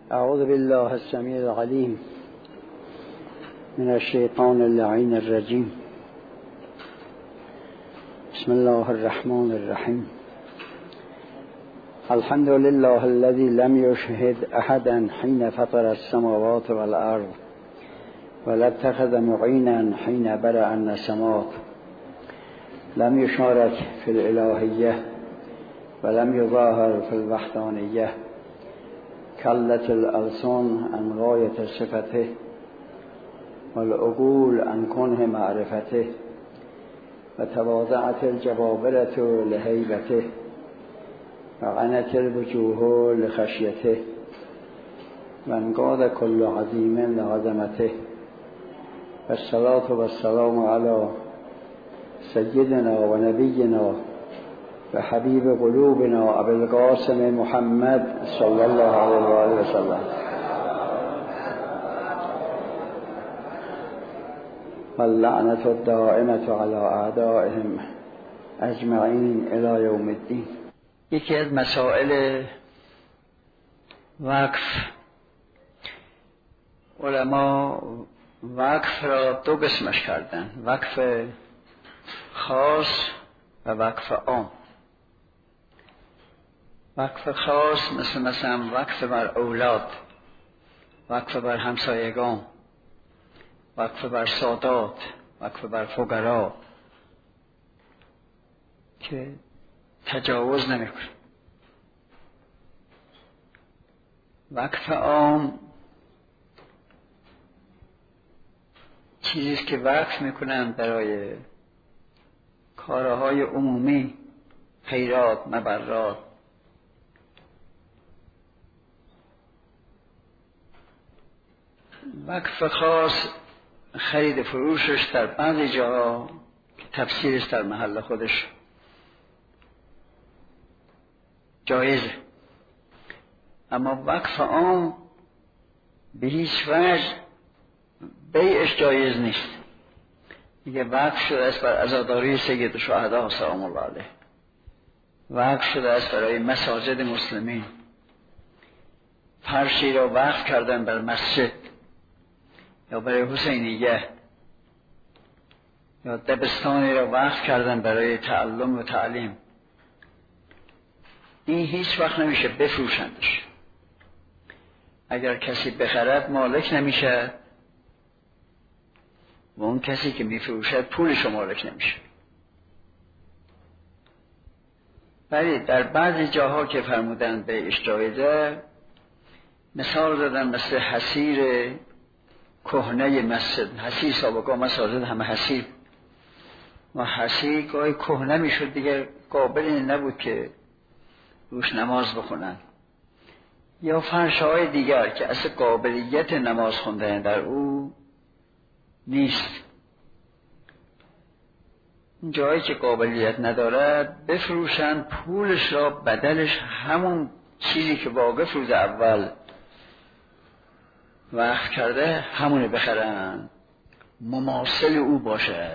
اعوذ بالله السمیع العلیم من الشیطان اللعین الرجیم. بسم الله الرحمن الرحیم. الحمد لله الذي لم يشهد احدا حين فطر السماوات والارض ولا اتخذ معينا حين برأ النسمات. لم يشارك في الالهیه ولم يظاهر في الوحدانیه. كلت الألسان عن غاية صفته والعقول عن كنه معرفته وتواضعت الجبابرة لهيبته وعنت الوجوه لخشيته وانقاد كل عظيم لعظمته. والصلاة والسلام على سيدنا ونبينا وحبيب قلوبنا أبي القاسم محمد صلى الله عليه وآله وسلم. واللعنة الدائمة على أعدائهم أجمعين إلى يوم الدين. یکی از مسائل وقف، علما وقف را دو قسمش کردن: وقف خاص و وقف عام. وقف خاص مثلا وقف بر اولاد، وقف بر همسایگان، وقف بر سادات، وقف بر فقرا که تجاوز نمیکنه. وقف عام چیزیست که وقف میکنن برای کارهای عمومی، خیرات، مبرات. وقف خاص خرید فروشش در بعضی جاها که تفسیرش در محل خودش جایزه، اما وقف عام به هیچ وجه بیعش جایز نیست. دیگه وقف شده است بر عزاداری سید الشهدا سلام الله علیه، وقف شده است برای مساجد مسلمین. فرشی را وقف کردن بر مسجد یا برای حسینیه، یا دبستانی را وقف کردن برای تعلم و تعلیم. این هیچ وقت نمیشه بفروشندش. اگر کسی بخرد مالک نمیشه و اون کسی که میفروشد پولش مالک نمیشه. ولی در بعضی جاها که فرمودن به جایزه، مثال دادن مثل حصیر کهنه مسجد. حصیر سابقا مساجد همه حصیر و حصیر گاهی کهنه میشد، دیگه قابلی نبود که روش نماز بخونن. یا فرشهای دیگر که اصلا قابلیت نماز خوندن در او نیست. جایی که قابلیت ندارد بفروشن، پولش را بدلش همون چیزی که واقف روز اول وقف کرده همونه بخرن، مماثل او باشه.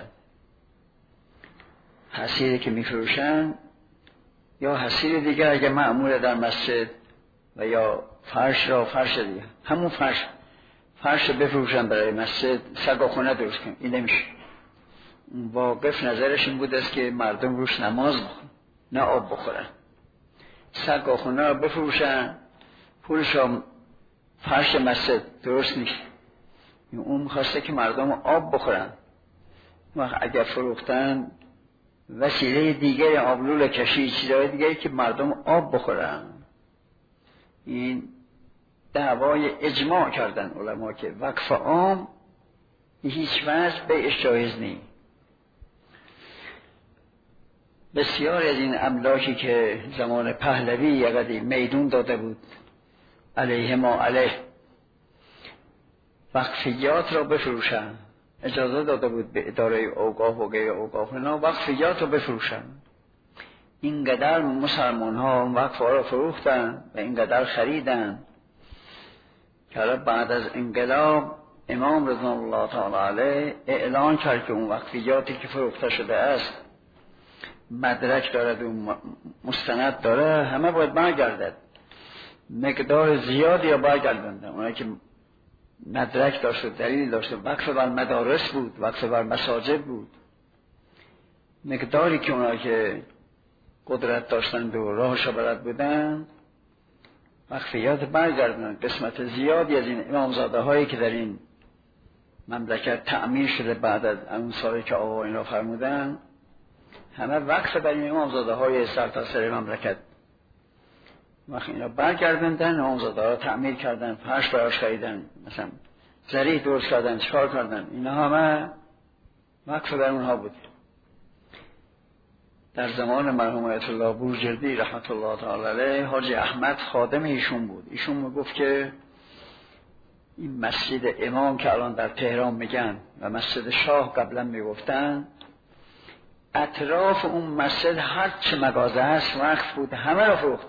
حصیری که میفروشن یا حصیر دیگر اگه معموله در مسجد، و یا فرش را فرش دیگه، همون فرش بفروشن برای مسجد. سقاخونه درست کن، این نمیشه. واقف نظرش این بود است که مردم روش نماز بخونن نه آب بخورن. سقاخونه را بفروشن، پولش را فرش مسجد درست نیست. اون میخواسته که مردم آب بخورن. و اگر فروختن وسیله دیگری، آبلول کشی، چیزهای دیگری که مردم آب بخورن. این دعوای اجماع کردن علما که وقف عام به هیچ وجه بیعش جایز نیست. بسیار از این املاکی که زمان پهلوی یقدی میدون داده بود علیه ما علیه، وقفیات را بفروشن. اجازه داده بود به اداره اوقاف و غیر اوقاف اینا وقفیات را بفروشن. اینقدر مسلمان ها وقف ها را فروختن و اینقدر خریدن که بعد از انقلاب امام رضوان الله تعالی علیه اعلان کرد که اون وقفیاتی که فروخته شده است مدرک دارد و مستند داره، همه باید برگردد. مقدار زیادی را برگردوندن. اونایی که مدرک داشت و دلیل داشت، وقف بر مدارس بود، وقف بر مساجد بود، مقداری که اونایی که قدرت داشتند و راهش بلد بودن وقفیات برگردوندن. قسمت زیادی از این امامزاده هایی که در این مملکت تعمیر شده بعد از اون سالی که آقا این را فرمودن، همه وقف بر این امامزاده های سرتاسر مملکت. وقت این را برگردوندن، امامزاده ها را تعمیر کردن، فرش براش خریدن، مثلا زریح درست کردن، چکار کردن، اینا همه وقف بر اونها بود. در زمان مرحوم آیت الله بروجردی رحمت الله تعالی علیه، حاجی احمد خادم ایشون بود. ایشون میگفت که این مسجد امام که الان در تهران میگن و مسجد شاه قبلا میگفتن، اطراف اون مسجد هر چه مغازه هست وقف بود، همه را فروخت.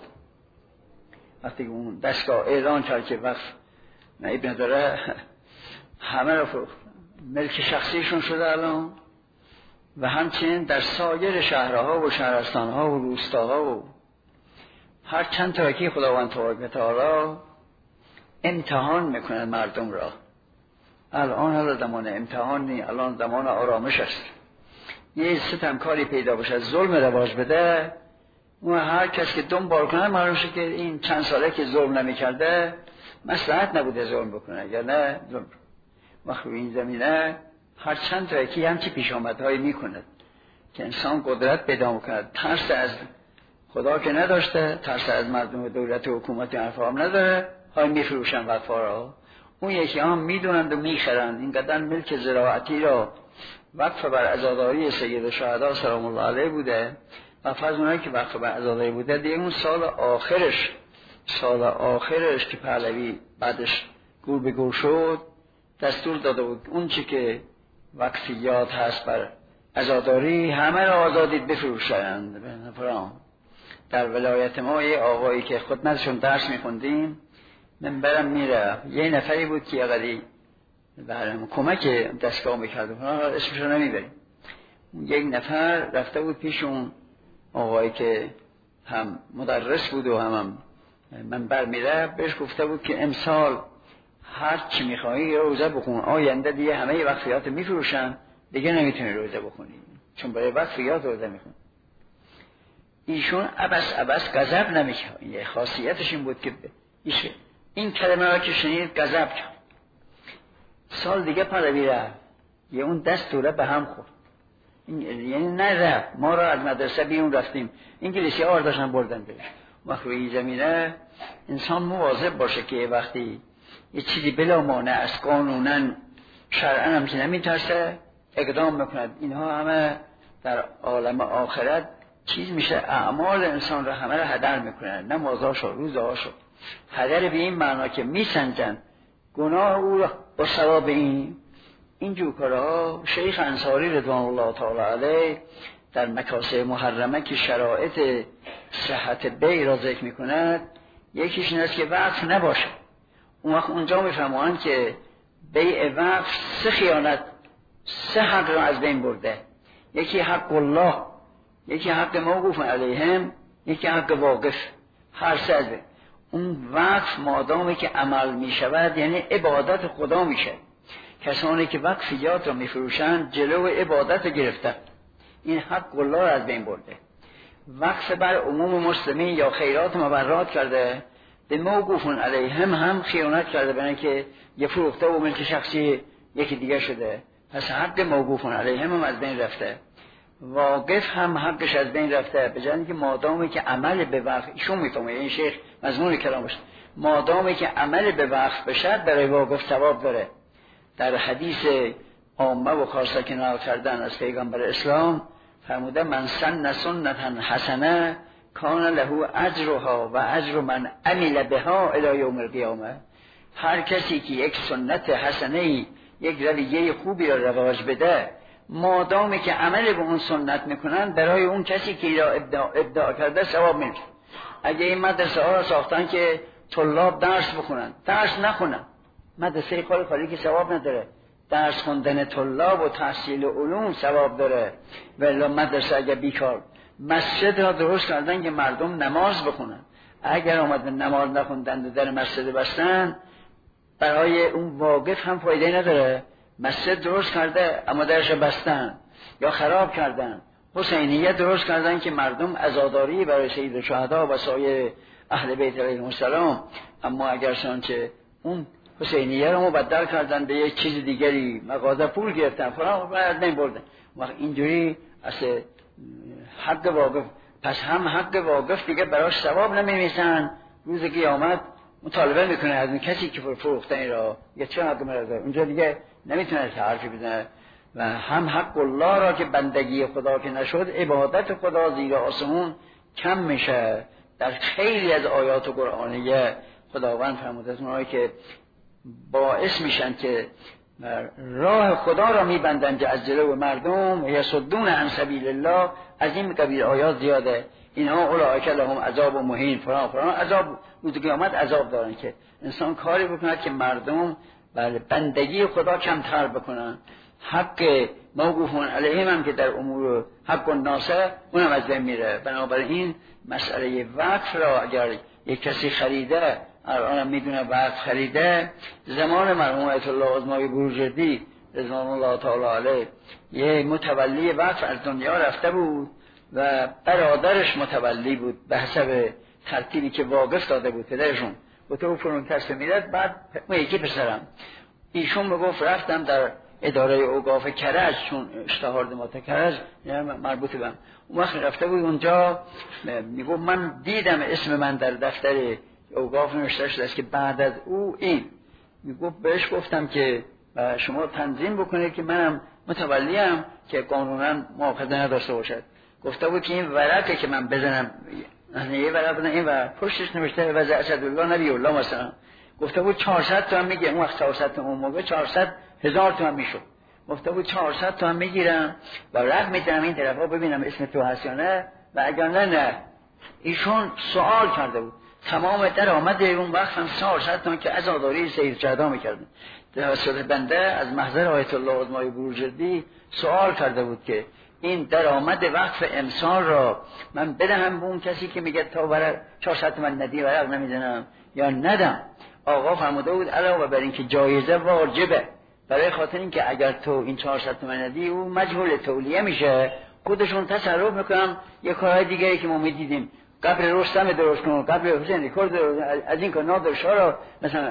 وقتی اون دستگاه اعلان کرد که وقف نایب نداره، همه را فروخت. ملک شخصیشون شده الان. و همچنین در سایر شهرها و شهرستانها و روستاها و هر چند تا که خداوند تبارک و تعالی امتحان میکنه مردم را. الان حالا زمان امتحان نی، الان زمان آرامش است. یه ستمکاری پیدا باشه ظلم رواج بده، و هر کس که دنبال کنه معلوم شه که این چند ساله که ظلم نمیکرده مصلحت نبوده ظلم بکنه، یا نه ظلم. وقتی این زمینه هر چند تا یکی همچی پیش آمدهایی میکنه که انسان قدرت پیدا میکنه، ترس از خدا که نداشته، ترس از مردم دولت و حکومت حرفا هم نداره، های میفروشن وقفا را. اون یکی هم میدونند و میخرند. اینقدر ملک زراعتی را وقف بر عزاداری سید شهدا سلام الله علیه بوده، و فرض اونایی که وقف بر عزاداری بوده دیگه اون سال آخرش که پهلوی بعدش گور به گور شد، دستور داده بود اون چی که وقفیات هست بر عزاداری همه را آزادید بفروشند. در ولایت ما یه آقایی که خدمتشون درس میخوندیم، من برم میره، یه نفری بود که یقدی برم کمک دستگاه میکرد، اسمش رو نمیبریم. یک نفر رفته بود پیش اون آقایی که هم مدرس بود و هم من بر میره، بهش گفته بود که امسال هر چی میخوایی روزه بخون، آینده دیگه همه وقفیات میفروشن، دیگه نمیتونی روزه بخونی، چون برای وقفیات روزه میخون. ایشون عبس غضب نمیکرد. یه خاصیتش این بود که این کلمه را که شنید غضب کرد. سال دیگه پهلوی رفت، یه اون دست دوره به هم خورد. یعنی نه رفت، ما را از مدرسه بیرون رفتیم، انگلیسی ها داشتن بردن بهش. وقتی این زمینه انسان مواظب باشه که وقتی یه چیزی بلا مانع از قانونا شرعا هم که نمیترسه اقدام میکند، اینها همه در عالم آخرت چیز میشه، اعمال انسان را همه را هدر میکنن، نمازاشو روزهاشو هدر به این معنا که میسنجن گناه او را با ثواب این جور کارها. شیخ انصاری رضوان الله تعالی علیه در مکاسب محرمه که شرایط صحت بیع را ذکر میکند، یکیش این است که وقف نباشه. اون وقت اونجا میفهموند که بیع وقف سه خیانت، سه حق را از بین برده. یکی حق الله، یکی حق موقوف علیهم، یکی حق واقف. هر سه از بین. اون وقف مادامی که عمل میشود یعنی عبادت خدا میشه. کسانی که وقفیات را میفروشند جلو عبادت گرفتن، این حق الله را از بین برده. وقف بر عموم مسلمین یا خیرات مبرات کرده، به موقوفون علیهم هم خیانت کرده، برای که یه فروخته و ملک شخصی یکی دیگه شده، پس حق موقوفون علیهم هم از بین رفته. واقف هم حقش از بین رفته، به جای اینکه مادامی که عمل به وقف، ایشون میفهمه این شیخ مضمون کلامش، مادامی که عمل به وقف بشه برای واقف ثواب داره. در حدیث عامه و خاصه که نقل کردن از پیغمبر اسلام فرموده من سن سنتا حسنه کان له اجرها و اجر من عمل بها الی یوم القیامه. هر کسی که یک سنت حسنه، یک رویه خوبی را رواج بده، مادامی که عمل به اون سنت میکنن برای اون کسی که را ابداع کرده ثواب میشه. اگه این مدرسه ها را ساختن که طلاب درس بخونن، درس نخونن، مدرسه خالی که ثواب نداره. درس خوندن طلاب و تحصیل علوم ثواب داره. ولی مدرسه اگه بیکار، مسجد را درست کردن که مردم نماز بخونن، اگر آمد نماز نخوندند و در مسجد بستن، برای اون واقف هم فایده نداره. مسجد درست کرده اما درش بستن یا خراب کردن. حسینیه درست کردن که مردم عزاداری برای سید الشهدا و سایر اهل بیت علیهم السلام، اما اگر چنانچه اون حسینیه رو مبدل کردن به یک چیز دیگری، مغازه پول گرفتن فلان بعد نمی‌بردن، وقت اینجوری اصلا حق واقف، پس هم حق واقف دیگه براش ثواب نمی‌نویسن. روز قیامت مطالبه میکنه از اون کسی که فروختن این را، یه چه حق مرده اونجا دیگه نمیتونه حرفی بزنه. و هم حق الله را که بندگی خدا که نشد، عبادت خدا زیر آسمون کم میشه. در خیلی از آیات قرآنیه خداوند فرموده است اونایی که باعث میشن که راه خدا را میبندن جزیره و مردم و یصدون عن سبیل الله، از این قبیل آیات زیاده. اینها اولئک لهم عذاب مهین، فلان عذاب، روز قیامت عذاب دارن که انسان کاری بکنه که مردم بندگی خدا کمتر بکنن. حق موقوفون علیهم هم که در امور حق الناس اونم از بین میره. بنابراین مسئله وقف را اگر یک کسی خریده، الان میدونه وقف خریده، زمان مرحوم آیت الله عظمای بروجردی رضوان الله تعالی علیه یه متولی وقف از دنیا رفته بود و برادرش متولی بود به حسب ترتیبی که واقف داده بود پدرشون. و تو فرون کسته میداد. بعد یکی پسرم ایشون میگفت رفتم در اداره اوقاف کرج، چون اشتهاردمات کرج مربوط بهم، اون وقت رفته بود اونجا، میگفت من دیدم اسم من در دفتر اوقاف نوشته شده است که بعد از او این، میگفت بهش گفتم که شما تنظیم بکنید که منم متولیم که قانونا مؤاخذه نداشته باشد. گفته بود که این ورقه که من بزنم، یه ورق بزنم این و پشتش نوشته وضع اسدالله نبی الله مثلا، گفته بود 400 تومن میگه. اون وقت 400 تومن، اون موقع 400,000 تومن میشد. گفته بود 400 تومن میگیرم و رقم میدم این طرفا ببینم اسم تو هست یا نه، و اگر نه. ایشون سوال کرده بود تمام درآمد اون وقت هم 400 تومن که عزاداری سید شهدا میکردن. توسط بنده از محضر آیت الله عظمای بروجردی سوال کرده بود که این درآمد وقف امسال را من بدهم به اون کسی که میگه تا ورق 400 تومن ندی ورق نمیدونم یا ندم. آقا فرموده بود علاوه بر این که جایزه واجبه، برای خاطر این که اگر تو این 400 تومن ندی او مجهول تولیه میشه، خودشون تصرف میکنم یه کارهای دیگری که ما میدیدیم، قبر رستم درست کن، قبر حسین ریکورد از این کار نادر شاه را مثلا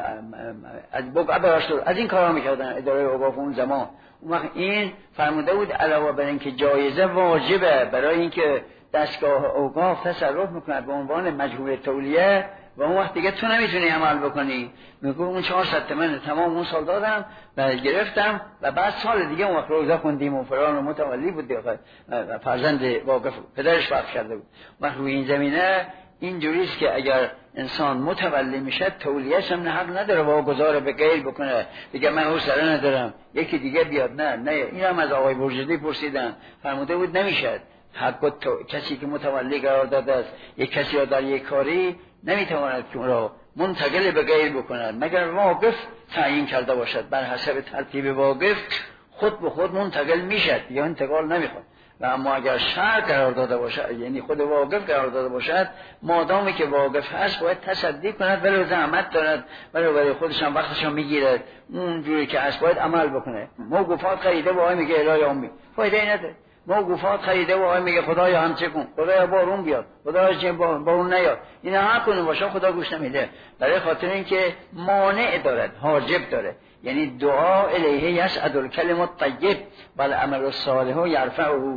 از بقعه از این کارها میکردن اداره اوقاف اون زمان. اون وقت این فرموده بود علاوه بر این که جایزه واجبه برای اینکه دستگاه اوقاف تصرف میکنه به عنوان مجهول تولیه، و اون وقت دیگه تو نمیتونی عمل بکنی. میگم اون 400 تومن تمام اون سال دادم و گرفتم و بعد سال دیگه اون وقت روزه خوندیم و فلان و متولی بود دیگه، فرزند واقف پدرش وقف کرده بود. و روی این زمینه اینجوریست که اگر انسان متولی میشه تولیهش هم حق نداره واگذار به غیر بکنه، دیگه من اون سره ندارم یکی دیگه بیاد. نه این هم از آقای بروجردی پرسیدن، فرموده بود نمیشه. حق کسی که متولی قرار داده است یک کسی را در یک کاری نمیتواند که اون را منتقل به غیر بکند مگر واقف تعیین کرده باشد. بر حسب ترتیب واقف خود به خود منتقل میشد یا انتقال نمیخواد. و اما اگر شرع قرار داده باشد، یعنی خود واقف قرار داده باشد، مادامی که واقف هست باید تصدی کند ولو زحمت دارد، ولو برای خودش هم وقتش هم میگیرد، اونجوری که هست باید عمل بکنه. موقوفات خریده و آقای میگه الهی امی فایده ای نداره. موقوفات خریده و آقای میگه خدایا هم چه کن، خدایا بارون بیاد، خدایا چه بارون نیاد، اینا هر کنه باشه خدا گوش نمیده، برای خاطر اینکه مانع دارد، حاجب داره. یعنی دعا الیه یسعد الکلم الطیب والعمل الصالح یرفعه،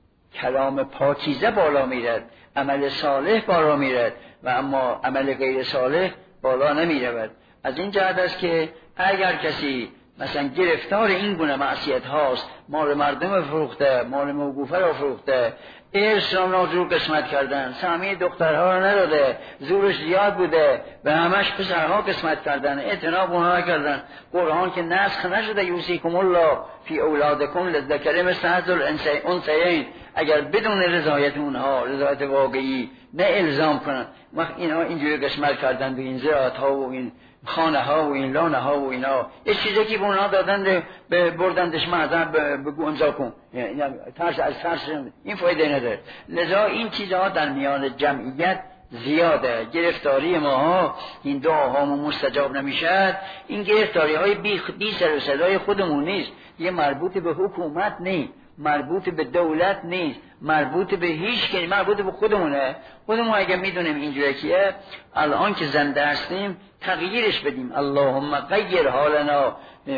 کلام پاکیزه بالا میرد، عمل صالح بالا میرد و اما عمل غیر صالح بالا نمیرود. از این جهت است که اگر کسی مثلا گرفتار این گونه معصیت هاست، مال مردم فروخته، مال موقوفه را فروخته، ارث را ناجور قسمت کردن، سهمیه دخترها را نداده، زورش زیاد بوده و همش پسرها قسمت کردن، اعتناب اونها کردن. قرآن که نسخ نشده یوصیکم الله فی اولادکم للذکر مثل حظ الانثیین، اگر بدون رضایت اونها، رضایت واقعی، نه الزام کنن، وقت اینها اینجوری قسمت کردن به این زراعت ها و این خانه ها و این لانه ها و اینا، یه چیزی که به اونها دادن بردندش معذر بگو امضا کن، ترس از ترس این فایده نداره. لذا این چیزها در میان جمعیت زیاده. گرفتاری ما این دعاهامون مستجاب نمیشد، این گرفتاری های بی سر و صدای خودمون نیست، یه مربوط به حکومت نیست، مربوط به دولت نیست، مربوط به هیچ کی، مربوط به خودمونه. خودمون اگه میدونیم اینجوری که الان که زنده هستیم تغییرش بدیم. اللهم غیر حالنا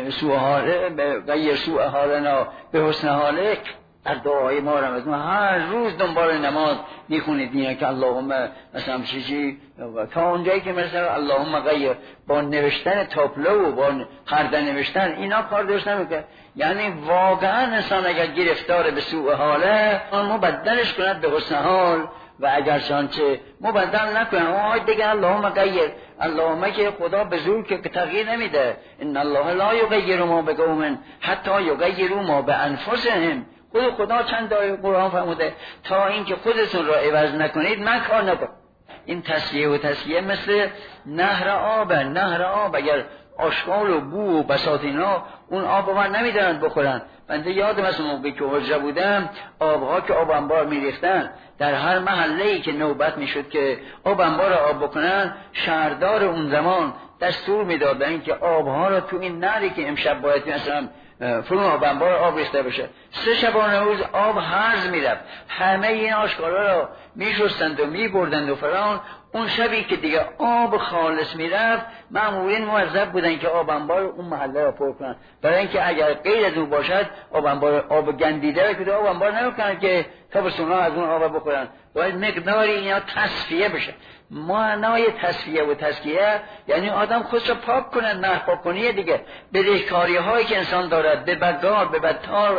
سوء حالنا به حسن حالک. در دعای ما رمضان هر روز دنبال نماز میخونید دیگه که اللهم مثلا چیزی تا اونجایی که مثلا اللهم غیر با نوشتن تابلو و با خرده نوشتن اینا کار درست نمیکنه. یعنی واقعا انسان اگر گرفتار به سوء حاله مبدلش کند به حسن حال و اگر چانچه مبدل نکنه آهای دیگه اللهم غیر. اللهم که خدا به زور که تغییر نمیده. ان الله لا یغیر ما بقوم حتی یغیروا ما بانفسهم. خدا چند آیه قرآن فرموده تا اینکه خودتون را عوض نکنید من کار نکنم. این تصفیه و تسکیه مثل نهر آب. نهر آب اگر آشغال و بو و بساط اینا اون آب رو من نمیدارند بخورن. بنده یادم از موقعی که حجره بودم آبها که آب انبار میریختن در هر محله‌ای که نوبت میشد که آب انبار آب بکنن، شهردار اون زمان دستور میداد برای اینکه آبها رو تو این نهری که امشب باید مثلا فرون آب انبار آب ریخته بشه 3 شبانه روز آب هرز میرفت، همه این آشکارا رو میشستند و میبردند و فران. اون شبی که دیگه آب خالص میرفت مامورین موظف بودن که آب انبار اون محله را پر کنن، برای اینکه اگر غیر از اون باشد آب انبار آب گندیده که آب انبار نمیکنن که تابستونا از اون آب بخورن. باید مقداری اینا تصفیه بشه. معنای تصفیه و تزکیه یعنی آدم خودش رو پاک کنه، نه پاک کنیه دیگه. بدهکاری هایی که انسان دارد به بدگار، به بدتار،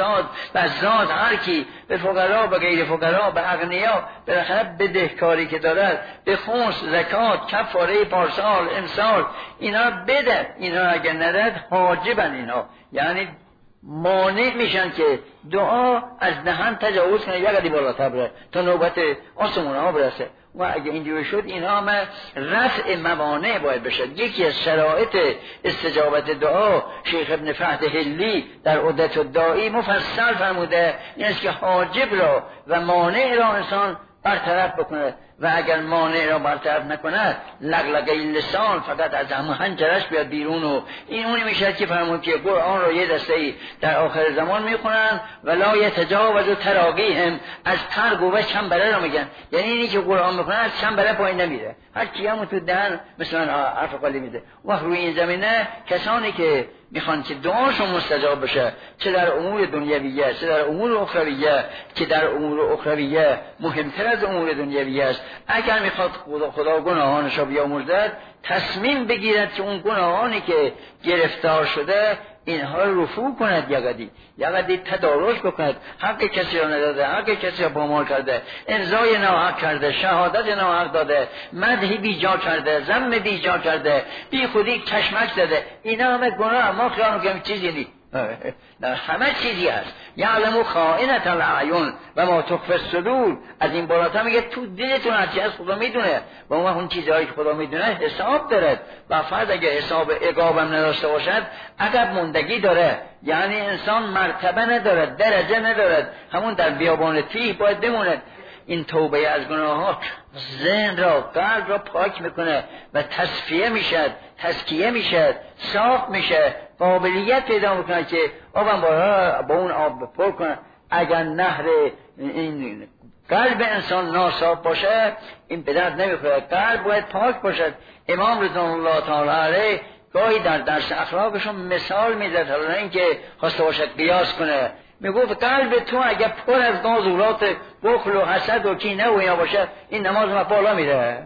بزاد هر کی، به فقرا، به غیر فقرا، به اغنیا، بالاخره بدهکاری که دارد به خمس، زکات، کفاره پارسال، امسال اینا بده. اینا اگر نداد حاجبن اینا، یعنی مانع میشن که دعا از دهن تجاوز کنه یه قدی بالاتر بره تا نوبت آسمون ها برسه. و اگه اینجوری شد اینا هم رفع موانع باید بشه. یکی از شرایط استجابت دعا شیخ ابن فهد هلی در عدت الداعی مفصل فرموده این است که حاجب را و مانع را انسان برطرف بکنه و اگر مانع را برطرف نکنه لغلقه لسان فقط از همون حنجرش بیاد بیرون. و این اونی میشه که فرمود که قرآن را یه دسته در آخر زمان میخونن ولا یتجاوز تراقیهم، از ترگ و چنبره را میگن، یعنی اینی که قرآن میخونن از چنبره پایین نمیره، هر کی هم تو دهن مثلا حرف قالی میده. و روی این زمینه کسانی که میخوان که دعاشون مستجاب بشه، چه در امور دنیویه چه در امور اخرویه، که در امور اخرویه مهمتر از امور دنیویه است، اگر میخواد خدا گناهانش رو بیامرزد تصمیم بگیرد که اون گناهانی که گرفتار شده اینها رو رفوع کند، یقدی تدارک بکند، حق کسی را نداده، حق کسی را پامال کرده، ارضای ناحق کرده، شهادت ناحق داده، مدح بیجا کرده، ذم بیجا کرده، بی خودی کشمک زده. اینا همه گناه. ما خیال میکنیم چیزی نیست، در همه چیزی هست. یعلم خائنة الاعین و ما تخفی الصدور. از این بالاتر میگه تو دلتون هرچی هست خدا میدونه و اون چیزهایی که خدا میدونه حساب دارد و فرض اگه حساب عقابم نداشته باشد عقب موندگی داره، یعنی انسان مرتبه ندارد، درجه ندارد، همون در بیابان تیه باید بموند. این توبه از گناهات ذهن را، قلب را پاک میکنه و تصفیه میشد، تزکیه میشد، صاف میشه، قابلیت پیدا میکنه که آبم با اون آب پر کنه. اگر نهر این قلب انسان ناصاف باشه این به درد نمیخوره. قلب باید پاک باشد. امام رضوان الله تعالی علیه گاهی در درس اخلاقشون مثال میزد، حالا اینکه خواسته باشد قیاس کنه، میگفت قلب تو اگر پر از نازولات بخل و حسد و کینه و اینا باشه این نماز ما بالا میره،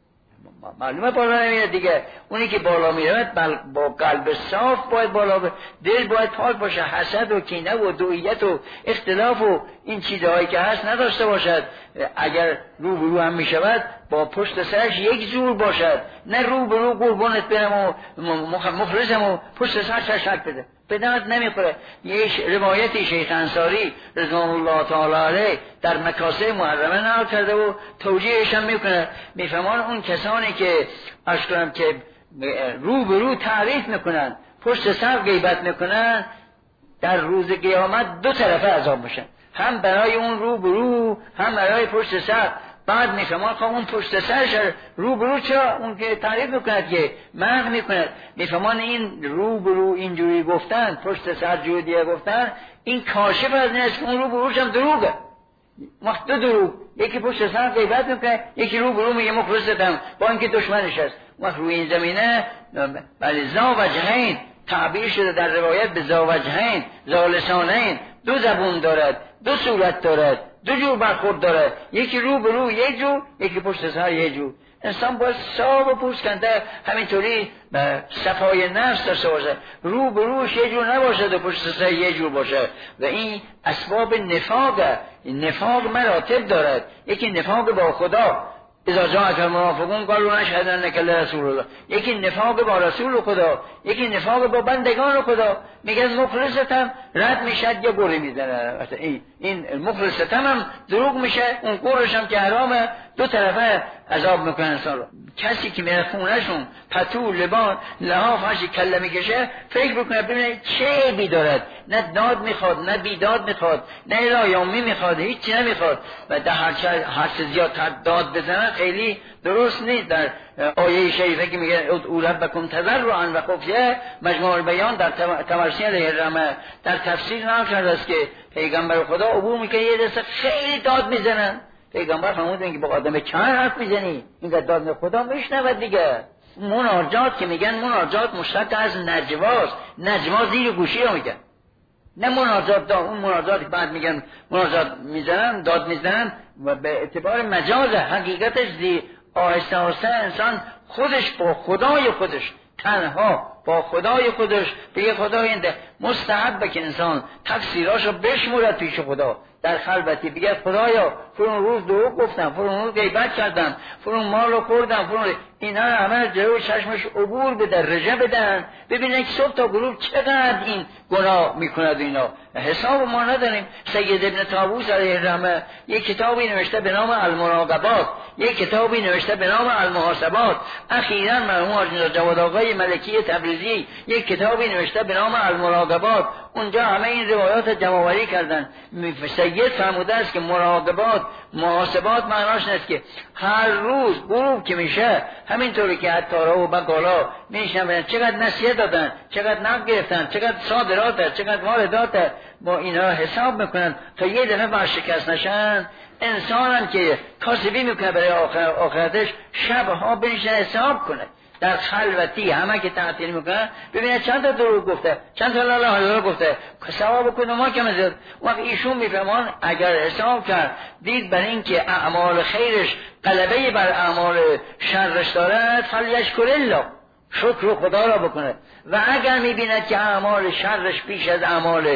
معلومه بالا نمیره دیگه. اونی که بالا میره با قلب صاف باید بالا دل باید پاک باشه، حسد و کینه و دویت و اختلاف و این چیزهایی که هست نداشته باشد. اگر روبرو هم میشود با پشت سرش یک جور باشد، نه روبرو قربونت برم و مخلصم و پشت سرش شک بده، به درد نمیخوره. یه روایتی شیخ انصاری رضوان الله تعالی علیه در مکاسب محرمه نقل کرده و توجیهش هم میکنه، میفهمان اون کسانی که اشکرم که روبرو تعریف میکنن پشت سر غیبت میکنن در روز قیامت 2 طرفه عذاب میشن، هم برای اون روبرو هم برای پشت سر. بعد میفهمن خب اون پشت سرش روبرو چرا اون که تعریف میکند که مرگ میکند، میفهمن این روبرو اینجوری گفتن، پشت سر جوری دیگه گفتن، این کاشف از نیست که اون روبروش هم دروغه. وقت دو دروغ، یکی پشت سر غیبت میکنه، یکی روبرو میگه مخلصتم با اینکه دشمنش هست. وقت روی این زمینه بله ذا وجهین تعبیر شده در روایت به ذا وجهین ذا لسانین، دو زبون دارد، دو صورت دارد، دو جور برخورد دارد، یکی روبرو یک جور، یکی پشت سر یک جور. انسان باید صاحب و پوست کنده همینطوری صفای نفس داشته باشه، روبروش یه جور نباشه و پشت سر یه جور باشه. و این اسباب نفاقه. نفاق مراتب دارد. یکی نفاق با خدا، اذا جاءك المنافقون قالوا نشهد انك لرسول الله، یکی نفاق با رسول خدا، یکی نفاق با بندگان خدا. میگن مخلصتم، رد میشد یا گوری میزنه. این مخلصتم هم دروغ میشه، اون گورش هم که حرامه، دو طرفه عذاب میکنه انسان رو. کسی که میره خونهشون پتو لبان لحافش کله میکشه، فکر بکنه ببینه چه عیبی دارد، نه داد میخواد، نه بیداد میخواد، نه رایامی میخواد، هیچی نمیخواد. و در هر چه زیادتر داد بزنه خیلی درست نیست. در آیه شریفه که میگه ادعوا ربکم تضرعا و خفیه، مجموع البیان در تمرسی علیه رحمه در تفسیر نقل است که پیغمبر خدا عبور میکنه یه دسته خیلی داد میزنن. پیغمبر فرمودن که با آدم چند حرف میزنی اینقدر داد خدا میشنود دیگه. مناجات که میگن مناجات مشتق از نجواست، نجوا زیر گوشی رو میگن، نه مناجات اون مناجات که بعد میگن مناجات میزنن داد میزنن و به اعتبار مجازه، حقیقتش آهسته آهسته انسان خودش با خدای خودش تنها با خدای خودش بگه خداینده مستحبه که انسان تفسیراشو بشمورد پیش خدا در خلوتی، بگه خدایا فرون روز دروغ گفتم، فرون روز غیبت کردم، فرون مال رو خوردم، فرون اینا همه جلوی چشمش عبور بده، رجع بدن، ببینن که صبح تا غروب چقدر این گناه میکند. اینا حساب ما نداریم. سید ابن طاووس علیه الرحمه یک کتابی نوشته به نام المراقبات، یک کتابی نوشته به نام المحاسبات. اخیراً مرحوم حاج جواد آقای ملکی تبریزی یک کتابی نوشته به نام المراقبات، اونجا همه این روایات جمع‌آوری کردن. سید فرموده است که مراقبات محاسبات معناش نیست که هر روز غروب که میشه همینطوری که عطارا و بقالا میشن چقدر نصیحت دادن، چقدر نقد گرفتن، چقدر صادرات، چقدر واردات، با اینا حساب میکنن تا یه دفعه ورشکست نشن. انسانم که کاسبی میکنه برای آخرتش شبها بنشینه حساب کنه در خلوتی، همه که تعطیل میکنه ببینه چند تا دروغ گفته، چند تا لا اله الا الله گفته، ثواب کنه ما کم زد. وقت ایشون میفهمان اگر حساب کرد دید بر این که اعمال خیرش غلبه بر اعمال شرش دارد، فلیشکر الله، شکر خدا را بکنه. و اگر میبیند که اعمال شرش پیش از اعمال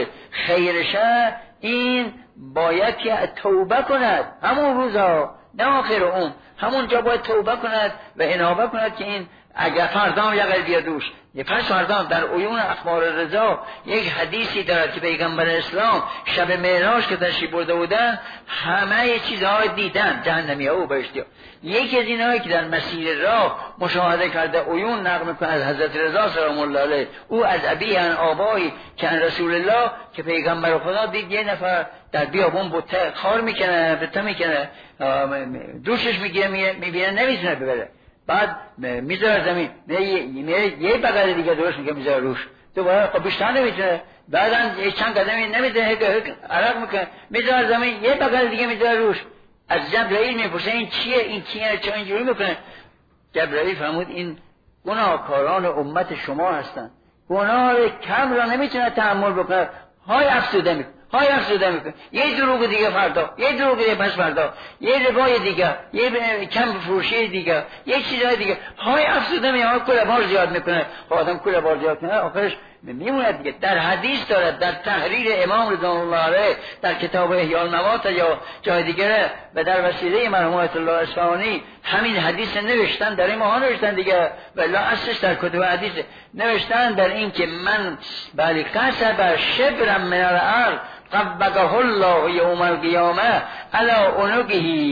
خیرشه، این باید که توبه کند همون روزا، نه آخر اون، همون جا باید توبه کند و انابه کند که این اگر فردام یقل بیادوش. یه پس فردام در عیون اخبار رضا یک حدیثی دارد که پیغمبر اسلام شب معراج که تشریف برده بودن همه چیزهای دیدن، جهنمی ها و بهشتی ها. یکی از اینهایی که در مسیر راه مشاهده کرده عیون نقل میکنه از حضرت رضا سلام الله علیه، او از ابی ان آبایی که ان رسول الله، که پیغمبر خدا دید یه نفر در بیابون بوته خار میکنه، بته میکنه، دوشش میگیره، میبینه نمیتونه ببره، بعد میذاره زمین، یه بغل دیگه درست میگه میذاره روش، دوباره خب بیشتر نمیتونه، بعدن چند قدمی نمیتونه، عرق میکنه، میذاره زمین، یه بغل دیگه میذاره روش. از جبرائیل میپرسه این چیه، این کیه، چرا اینجوری میکنه؟ جبرائیل فرمود این گناهکاران امت شما هستن، گناه کم را نمیتونه تحمل بکنه، های افسوده میکنه، یه دروغ دیگه فردا، یه دروغ دیگه پس فردا، یه ربای دیگه، یه کم فروشی دیگه، یه چیزای دیگه، های افسوده میاد، کل بار زیاد میکنه. آدم کل بار زیاد کنه آخرش میمونه دیگه. در حدیث دارد، در تحریر امام رضوان الله علیه در کتاب احیاء الموات یا جای دیگه و در وسیله مرحوم آیت الله اصفهانی همین حدیث نوشتن، در این ماها نوشتن دیگه، ولی اصلش در کتب حدیث نوشتن در این که من بلی قصب شبرم من الارض قبضه الله یوم القیامه علی عنقه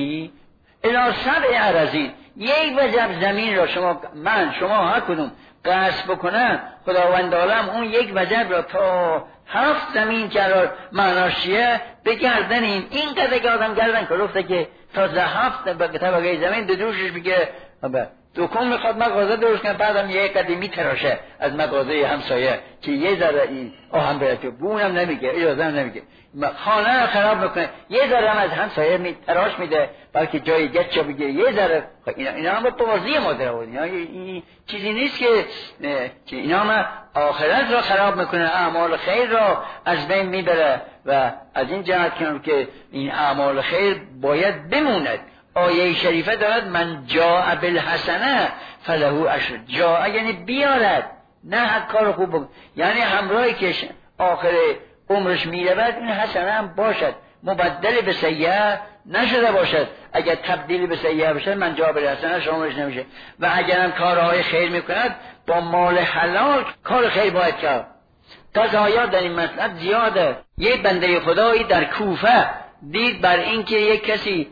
الی سبع اراضین. یک وجب زمین را شما هر کدوم قصد بکنن، خداوند عالم اون یک وجب را تا 7 زمین که معناش چیه؟ بگردنیم. این قدر که آدم گردن کلفته که تا 7 طبقه زمین به دوشش بگه دکان میخواد مغازه درست کنه، بعدم یه قدی میتراشه از مغازه همسایه که یه ذره این آهن بره تو بونم نمیگه، اجازه هم نمیگه، خانه رو خراب میکنه، یه ذره هم از همسایه تراش میده بلکه جای گچ بگیره یه ذره. اینا هم بازی مادر بود، این چیزی نیست که اینا هم آخرت رو خراب میکنه، اعمال خیر رو از بین میبره. و از این جهت که این اعمال خیر باید بموند. آیه شریفه دارد من جاء بالحسنه فله عشر. جاء یعنی بیارد، نه هر کار خوب بکن، یعنی همراهی که آخر عمرش میرود این حسنه هم باشد، مبدل به سیئه نشده باشد. اگر تبدیل به سیئه بشه من جاء بالحسنه شاملش نمیشه. و اگر هم کارهای خیر میکند با مال حلال کار خیر باید کرد. تضایع در این مطلب زیاده. یک بنده خدایی در کوفه دید بر این که یک کسی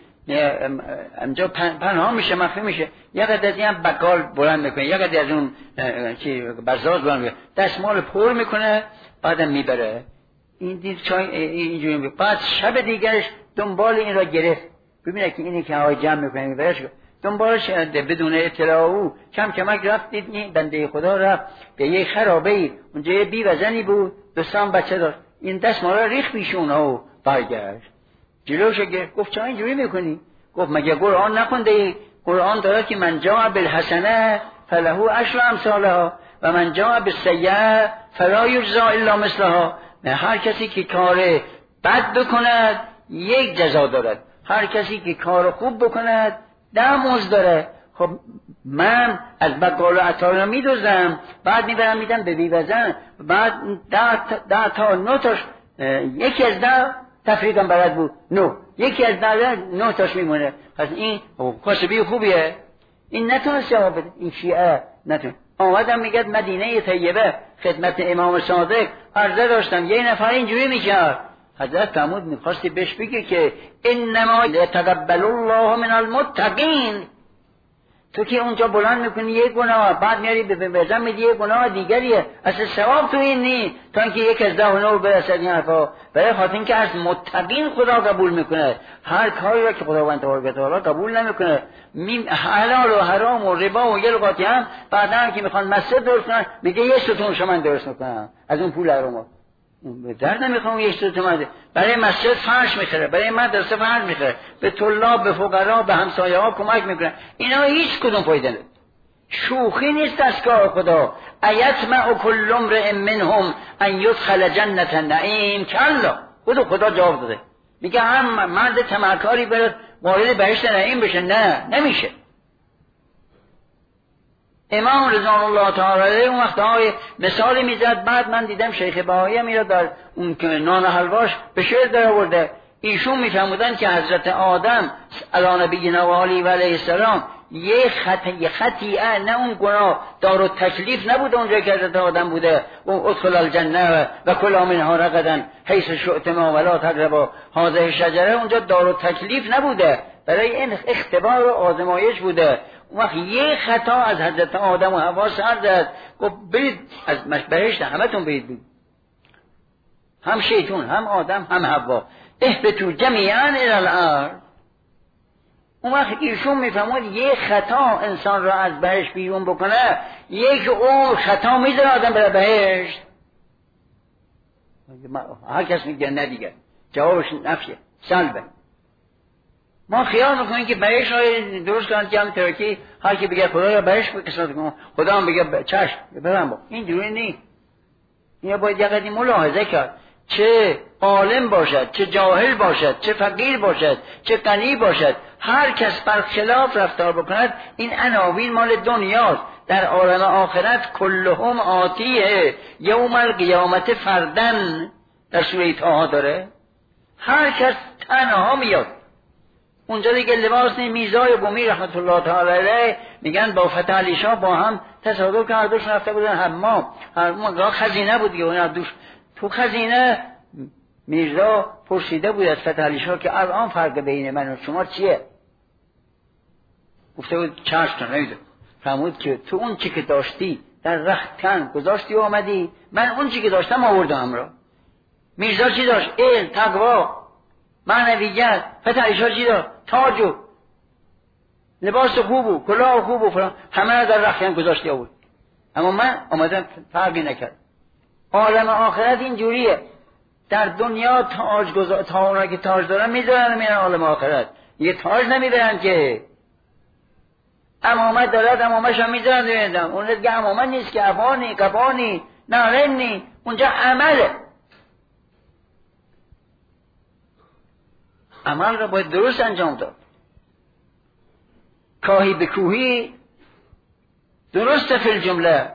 امجا پنهان میشه، مخفی میشه، یک قدر از این بقال بلند میکنه، یک قدر از اون بزاز بلند میکنه، دستمال پر میکنه، بعدم میبره. این دید اینجوری میکنه. بعد شب دیگرش دنبال این را گرفت، ببینه که اینی که های جمع میکنه میبرش، دنبالش بدون اطلاع او کم کمک رفت، دید این بنده خدا رفت به یک خرابه ای، اونجا یه بی و زنی بود، دوستان بچه داشت، این دستمال را ریخت بیشون و برگشت جلوش گرفت، گفت چرا اینجوری میکنی؟ گفت مگه قرآن نخونده؟ قرآن داره که من جاء بالحسنه فله عشر امثالها و من جاء بالسیئه فلا یجزی الا مثلها. هر کسی که کار بد بکند یک جزا دارد، هر کسی که کار خوب بکند 10 مزد داره. خب من از بقال و عطار میدوزم، بعد میبرم میدم به بیوزن، بعد 10 تا 9 تاش، یکی از 10 تفریقم بلد بود 9، یکی از 9 تاش میمونه. پس این کاسبی خوبیه، این نتونست جواب بده. این شیعه نتون. آمدم میگه مدینه طیبه خدمت امام صادق عرضه داشتم، یه نفر اینجوری میکرد. حضرت فرمود میخواستی بهش بگی که انما یتقبل الله من المتقین. تو که اونجا بلند میکنی یک گناه، بعد میاری به بزن میدی یک گناه دیگریه، اصلا ثواب تو این نی تا اینکه یک از 10 و 9 برسد این حرفا. برای خاطر اینکه از متقین خدا قبول میکنه، هر کاری را که خداوند تبارک و تعالی قبول نمیکنه، حلال و حرام و ربا و یه لغاتی هم بعدا که میخوان مسجد درست کنن میگه یه ستون شما درست میکنم از اون پول حرامو، به درد نمیخوام یه ستون. برای مسجد فرش میخره، برای مدرسه فرش میخره، به طلاب، به فقرا، به همسایه ها کمک میکنه. اینا هیچ کدوم فایده نداره، شوخی نیست از کار خدا. ایطمع کل امرئ منهم ان یدخل جنة نعیم کلا. خدا جواب داده، میگه هم مرد طمعکاری بره وارد بهشت نعیم بشه؟ نه، نمیشه. امام رضوان الله تعالی اون وقتهای مثالی میزد. بعد من دیدم شیخ بهایی میره در اون که نان حلواش به شعر در آورده. ایشون میفهمودن که حضرت آدم علی نبینا و علیه و علیه السلام یه خطیئه، نه اون گناه دار و تکلیف نبوده اونجا که حضرت آدم بوده. اون ادخل الجنه و کلا منها رغدا حیث شئتما ولا تقربا هذه الشجره، اونجا دار و تکلیف نبوده، برای این اختبار و آزمایش بوده. اون وقت یه خطا از حضرت آدم و حوا سر زد، گفت برید از بهشت همتون برید، هم شیطون هم آدم هم حوا، اهبطوا جمیعا الی الارض. اون وقت ایشون میفهمود یه خطا انسان را از بهشت بیرون بکنه، یک عمر خطا میذاره آدم بره بهشت. هر کس میگه نه دیگه، جوابش نفیه، سلبه. ما خیال میکنیم که بهشت را درست کنند جمع ترکی، هر کی بگه خدا یا بهشت بکسات کنم، خدا هم بگه چشم برم با. این جوری نیست. این باید یه قدری ملاحظه کرد. چه عالم باشد، چه جاهل باشد، چه فقیر باشد، چه غنی باشد، هر کس برخلاف رفتار بکند این عناوین مال دنیاست. در عالم آخرت کلهم آتیه یوم القیامت فردن، در سوره طه داره. هر کس تنها میاد اونجا دیگه. لباس میزای بومی رحمت الله تعالی علیه میگن با فتح علی شاه با هم تصادف که هر دوش رفته بودن حمام خزینه بود دیگه. اون دوش تو خزینه میرزا پرسیده بود از فتح علی شاه که الان فرق بین من و شما چیه؟ گفته بود چشم نمیدونم. فرمود که تو اون چی که داشتی در رختکن گذاشتی و آمدی، من اون چی که داشتم آوردم را. میرزا چی داشت؟ علم، تقوا، معنویت. پدر ایشا چی داشت؟ تاج و لباس خوب و کلاه خوب و فلان، همه را در رختکن گذاشته بود. اما من آمدم فرقی نکرد. عالم آخرت این جوریه. در دنیا تا اونا که تاج دارن میذارن میرن عالم آخرت، یه تاج نمیبرن که. امامت دارد، امامش هم میذارن میرن. اون دیگه امامت نیست که، افانی کفانی نارنی، اونجا عمله. عمل را باید درست انجام داد. کاهی به کوهی درست فی الجمله.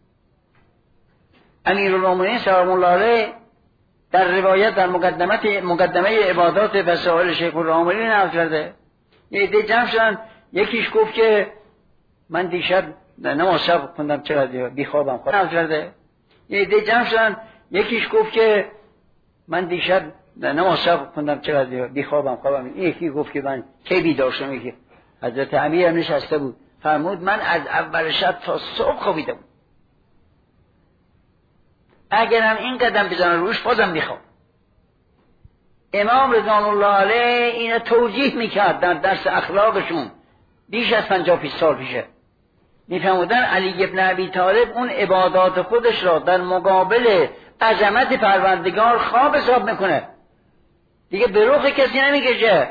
امیرالمومنین سلام الله علیه در روایت در مقدمه عبادات وسائل شیخ الرحمانی نقل کرده. یه عده جمع شدن، یکیش گفت که من دیشب نماز شب خوندم چقدر بی خوابم نقل کرده. یه عده جمع شدن، یکیش گفت که من دیشب نماز شب خوندم چقدر بی خوابم. یکی گفت که من کی بیدار شدم. یکی حضرت امیر نشسته بود، فرمود من از اول شب تا صبح خوابیدم. اگرم این قدم بزنن روش بازم میخوام. امام رضوان الله علیه اینو توجیه میکرد در درس اخلاقشون بیش از 50 سال پیشه. میفهمودن علی ابن ابی طالب اون عبادات خودش را در مقابل عظمت پروردگار خواب حساب میکنه، دیگه به رخ کسی نمیکشه.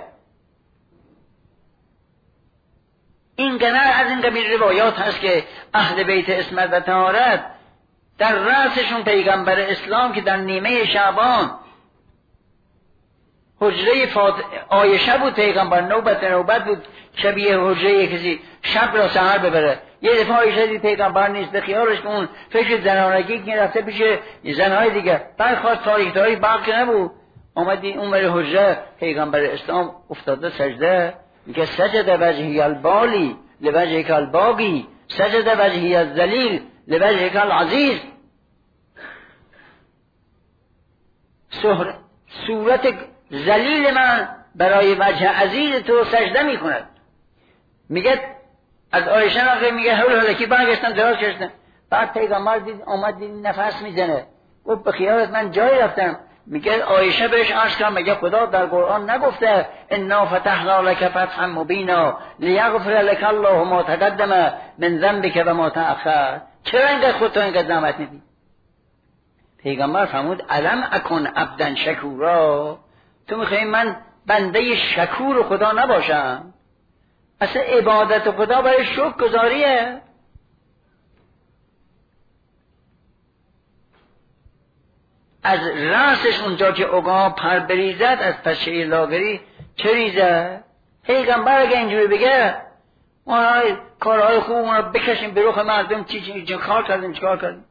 این قدر از این قبیل روایات هست که اهل بیت عصمت و طهارت در رأسشون پیغمبر اسلام که در نیمه شعبان حجره عایشه بود، پیغمبر نوبت بود شبیه حجره کسی شب را سحر ببره. یه دفعه عایشه دید پیغمبر نیست، به خیالش که اون فکر زنانگی که رفته پیش زنهای دیگه، برخواست تاریک باقی نبود. آمدی اون مر حجره پیغمبر اسلام افتاده سجده، میگه سجد وجهی البالی لوجهک الباقی، سجد وجهی الذلیل لوجهک العزیز. صورت ذلیل من برای وجه عزیز تو سجده میکند. میگه از عایشه نقل میگه حول حلکی برگشتم دراز کشتم، بعد پیغمبر دید آمد دید نفس میزنه، گفت به خیالت من جای رفتم. میگه عایشه بهش عرض کردم میگه خدا در قرآن نگفته انا فتحنا لك فتحا مبینا لیغفر لك الله ما تقدم من ذنبك و ما تأخر؟ چرا اینقدر خودتو اینقدر زحمت میدی؟ پیغمبر فرمود الم اکن عبدا شکورا، تو میخوای من بنده شکور خدا نباشم؟ اصلا عبادت خدا برای شکر گزاریه. از رأسش اونجا که عقاب پر بریزد از پشه لاغری چه ریزه؟ پیغمبر اگه اینجوری بگه ما کارهای خوب اونا بکشیم به رخ مردم، چی کار کردیم.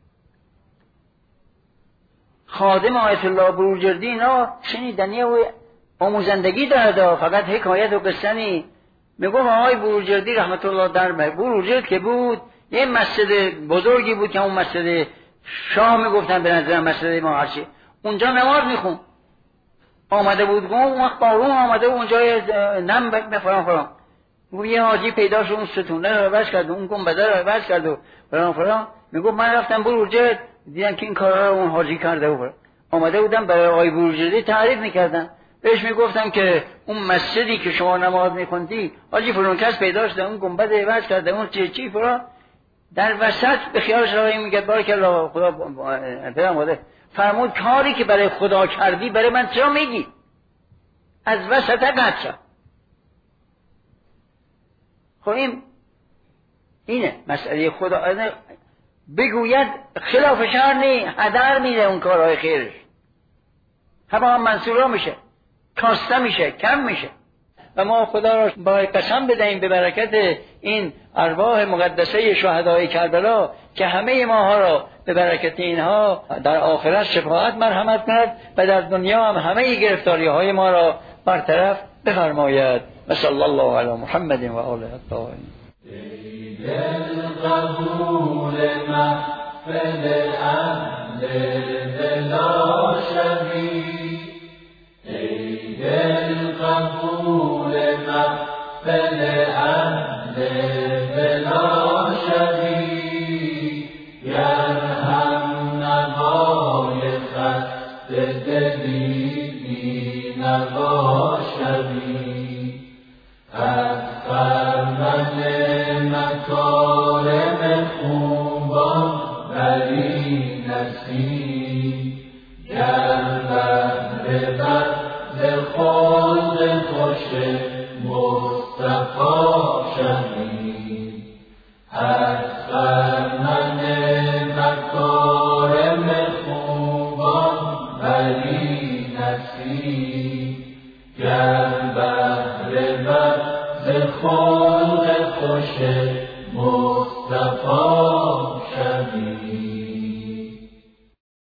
خادم آیت الله بروجردی اینا شنیدنی و آموزندگی داره، فقط حکایت و قصه نی. میگم آقای بروجردی رحمت الله در بروجرد که بود یه مسجد بزرگی بود که اون مسجد شاه میگفتن به نظر مسجد ما هرچی، اونجا نماز میخون. آمده بود اون وقت بارون آمده اونجا نم فلان یه حاجی پیدا شد اون ستونه رو بس کرد، اون گنبده رو بس کرد و فلان. میگم من رفتم بروجرد دیدم که این کارا رو اون حاجی کرده بود. آمده بودم برای آقای بروجردی تعریف میکردم، بهش میگفتم که اون مسجدی که شما نماز میخوندی حاجی فلان کس پیدا شده اون گنبد عوض کرده اون چی فلان. در وسط به خیالش راهی میگه بارک الله خدا پیغمبر فرمود کاری که برای خدا کردی برای من چرا میگی؟ از وسط قطع شد. خب اینه مسئله خدا بگوید خلاف شرع نی، هدر میده اون کارهای خیرش، هم منصورا میشه، کاسته میشه، کم میشه. و ما خدا را باید قسم بدهیم به برکت این ارواح مقدسه شهدای کربلا که همه ماها را به برکت اینها در آخرت شفاعت مرحمت کند و در دنیا هم همه گرفتاری های ما را برطرف بفرماید. و صلی الله علی محمد و آله الطاهرین. القبول محفل اهل بلا شبیه، عید القبول محفل اهل بلا شبیه، گرهم نوای خط دلی بی نوا شوی، از خرمن مکارم خوبان بری نسی، گر بهره بر ز خلق خوش مصطفی شوی، از خرمن مکارم خوبان بری نسی، گر بهره بر ز خلق خوش مصطفی